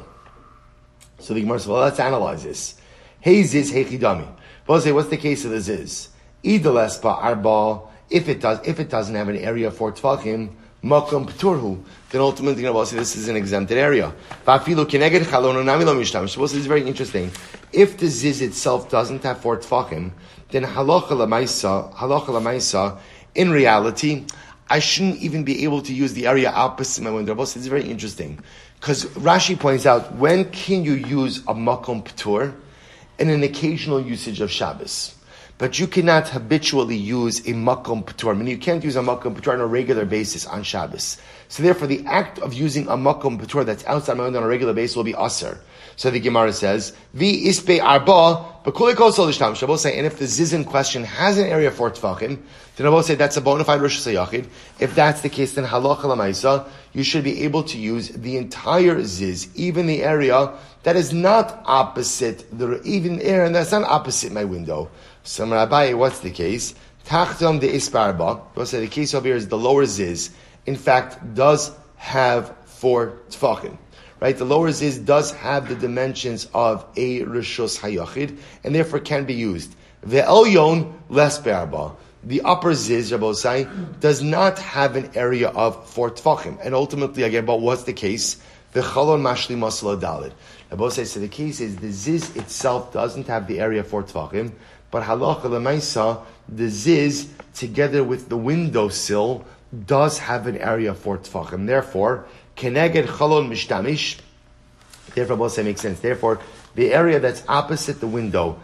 So the Gemara says, well, let's analyze this. Hey ziz, hey chidami. We'll say, what's the case of the ziz? Idalespa arba, if it does, if it doesn't have an area for tvachim, makom p'turhu, then ultimately, you know, we'll say this is an exempted area. Va'afilu kineged chalono nami lo mishtam. So we'll say this is very interesting. If the ziz itself doesn't have four tvachim, then halacha l'maisa, halacha l'maisa, in reality, I shouldn't even be able to use the area opposite my window. This is very interesting, because Rashi points out, when can you use a makom p'tur? In an occasional usage of Shabbos. But you cannot habitually use a makom p'tur. I mean, you can't use a makom p'tur on a regular basis on Shabbos. So therefore, the act of using a makom p'tur that's outside my window on a regular basis will be aser. So the Gemara says, "Vi ispe arba, but kulikol sol ishtam." Shabbos say, and if the ziz in question has an area for tefachim, then I will say that's a bona fide rosh hashanah. If that's the case, then halacha l'maisa, you should be able to use the entire ziz, even the area that is not opposite the even area that's not opposite my window. So Rabbi, what's the case? Tachtom de ispe arba. We'll say the case over here is the lower ziz. In fact, does have four tefachim. Right, the lower ziz does have the dimensions of a rishus hayachid, and therefore can be used. Ve'elyon les be'arba. The upper ziz, Rabbosai, does not have an area of four tefachim. And ultimately, again, but what's the case? Ve'chalon mashli masla dalid. Rabbosai, so the case is the ziz itself doesn't have the area for tefachim, but halacha l'maisa, the ziz together with the windowsill does have an area for tefachim. Therefore, Keneged chalon mishtamish. Therefore, both say makes sense. Therefore, the area that's opposite the window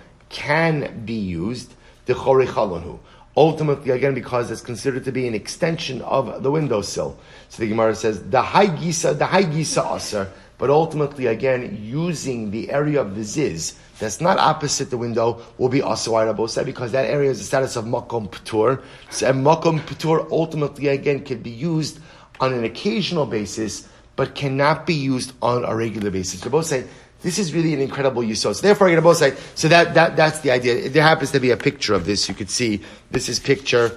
can be used. The chori chalonhu. Ultimately, again, because it's considered to be an extension of the windowsill. So the Gemara says the high gisa, the high gisa aser. But ultimately, again, using the area of the ziz that's not opposite the window will be asawai rabosai, because that area is the status of makom p'tur. So and makom p'tur ultimately again can be used on an occasional basis, but cannot be used on a regular basis. So both say this is really an incredible use. So therefore, you're both say so that that that's the idea. There happens to be a picture of this. You could see this is picture.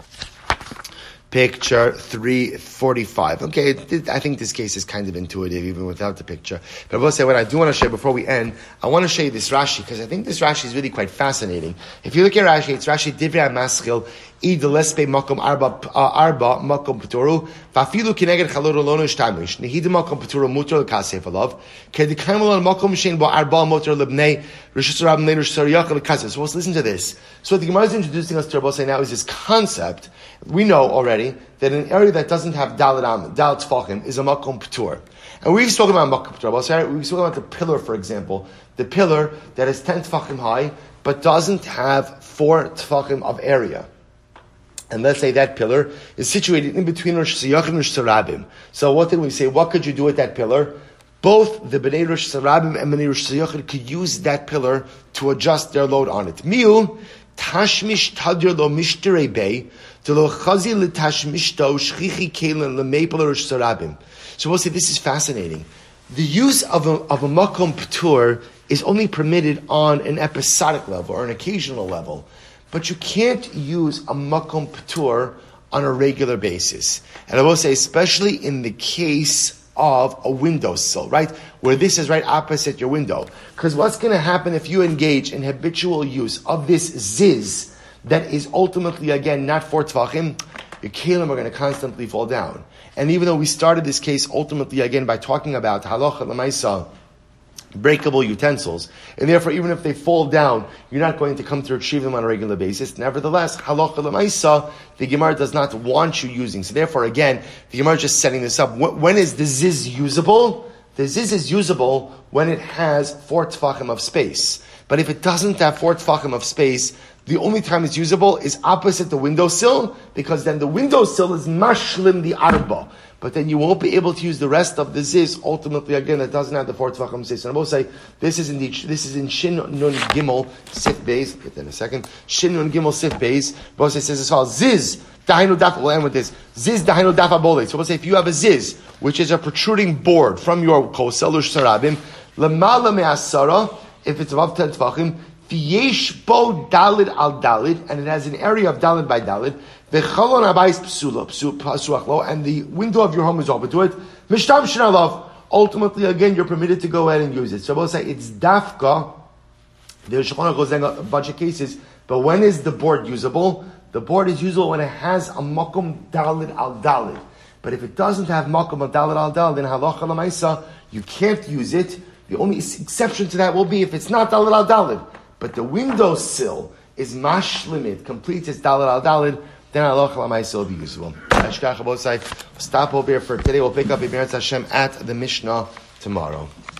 Picture three forty-five. Okay, I think this case is kind of intuitive even without the picture. But I will say what I do want to show you before we end, I want to show you this Rashi, because I think this Rashi is really quite fascinating. If you look at Rashi, it's Rashi Divrei HaMaschil, I delespe makom arba arba makom p'toru v'afilu kineged chalor lo nishtamish nehid makom p'toru mutar l'kasef alav kedikaimol makom shein bo arba mutar lebnei rishus rabim nei rishus yachal l'kasef. So let's listen to this. So what the Gemara is introducing us to Rabbi now is this concept. We know already that an area that doesn't have dalet am dalet tefachim is a makom p'tur, and we've spoken about makom p'tur. We've spoken about the pillar, for example, the pillar that is ten tefachim high but doesn't have four tefachim of area. And let's say that pillar is situated in between Rosh Hashanah and Rosh Hashanah. So what did we say? What could you do with that pillar? Both the Bnei Rosh Hashanah and Bnei Rosh Hashanah could use that pillar to adjust their load on it. Miu tashmish tadir lo mishterei bay to lo chazi le tashmishto shchichi kelen le meipel Rosh Hashanah. So we'll say this is fascinating. The use of a, of a makom patur is only permitted on an episodic level or an occasional level. But you can't use a makom patur on a regular basis. And I will say, especially in the case of a windowsill, right? Where this is right opposite your window. Because what's going to happen if you engage in habitual use of this ziz that is ultimately, again, not for tvachim, your kelim are going to constantly fall down. And even though we started this case ultimately, again, by talking about halacha l'maisa, breakable utensils, and therefore even if they fall down, you're not going to come to retrieve them on a regular basis. Nevertheless, halacha l'maisa, the Gemara does not want you using. So therefore, again, the Gemara is just setting this up. When is the ziz usable? The ziz is usable when it has four tefachim of space. But if it doesn't have four tefachim of space, the only time it's usable is opposite the windowsill, because then the windowsill is mashlim the arba. But then you won't be able to use the rest of the ziz. Ultimately, again, it doesn't have the four tefachim space. And I will say, this is indeed, this is in Shin Nun Gimel Sif Beis. Get that in a second. Shin Nun Gimel Sif Beis. Bose says as follows: Ziz dahainu daf. We'll end with this. Ziz dahainu daf abole. So we'll say if you have a ziz, which is a protruding board from your kosel sarabim, lemala me'asara, if it's above ten tefachim, v'yesh bo dalid al dalid, and it has an area of dalid by dalid. V'chalon abayis psula psuachlo, and the window of your home is open to it. Mishtam shenalav. Ultimately, again, you're permitted to go ahead and use it. So we'll say it's dafka. There's a bunch of cases, but when is the board usable? The board is usable when it has a makom dalid al dalid. But if it doesn't have makom al dalid al dalid, then halacha l'maisa, you can't use it. The only exception to that will be if it's not dalid al dalid, but the windowsill is mashlimit, completes its dalid al dalid, then halacha l'maisa will be usable. Stop over here for today. We'll pick up Ibn Hashem at the Mishnah tomorrow.